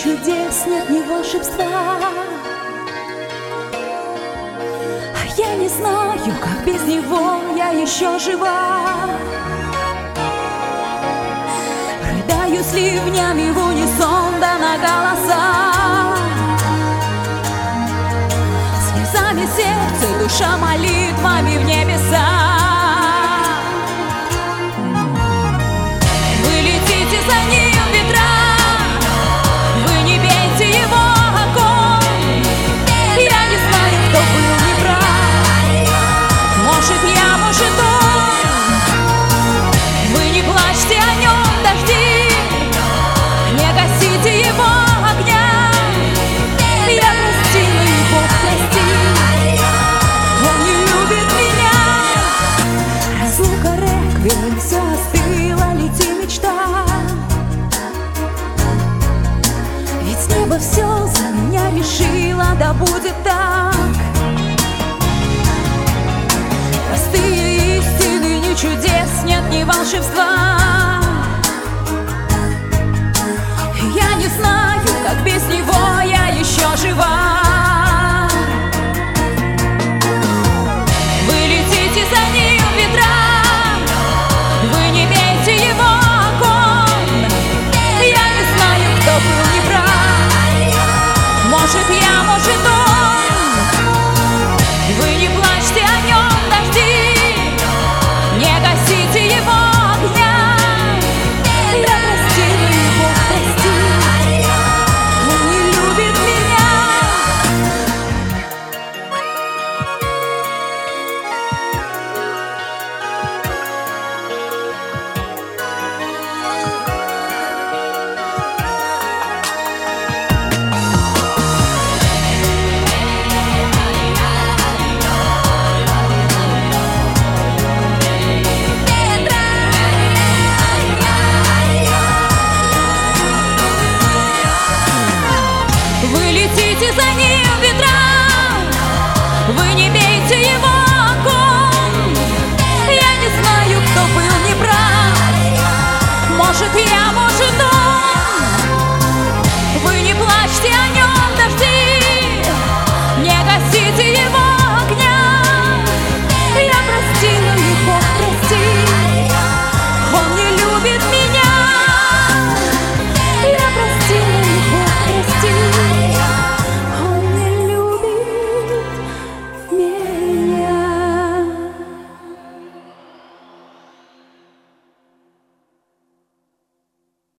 чудес, нет ни волшебства. А я не знаю, как без него я еще жива. Рыдаю с ливнями в унисон, да на голоса. Слезами сердце, душа молитвами в небеса. Вы летите за ним в ветра, вы не бейте его огонь. Я не знаю, кто был неправ, может я, может он. Вы не плачьте о нем, дожди, не гасите его огня. Я простила, и Бог простит, он не любит меня. Разлука, реквием, все остыло, лети, мечта. Ведь небо все за меня решило, да будет так. Простые истины, ни чудес, нет ни волшебства.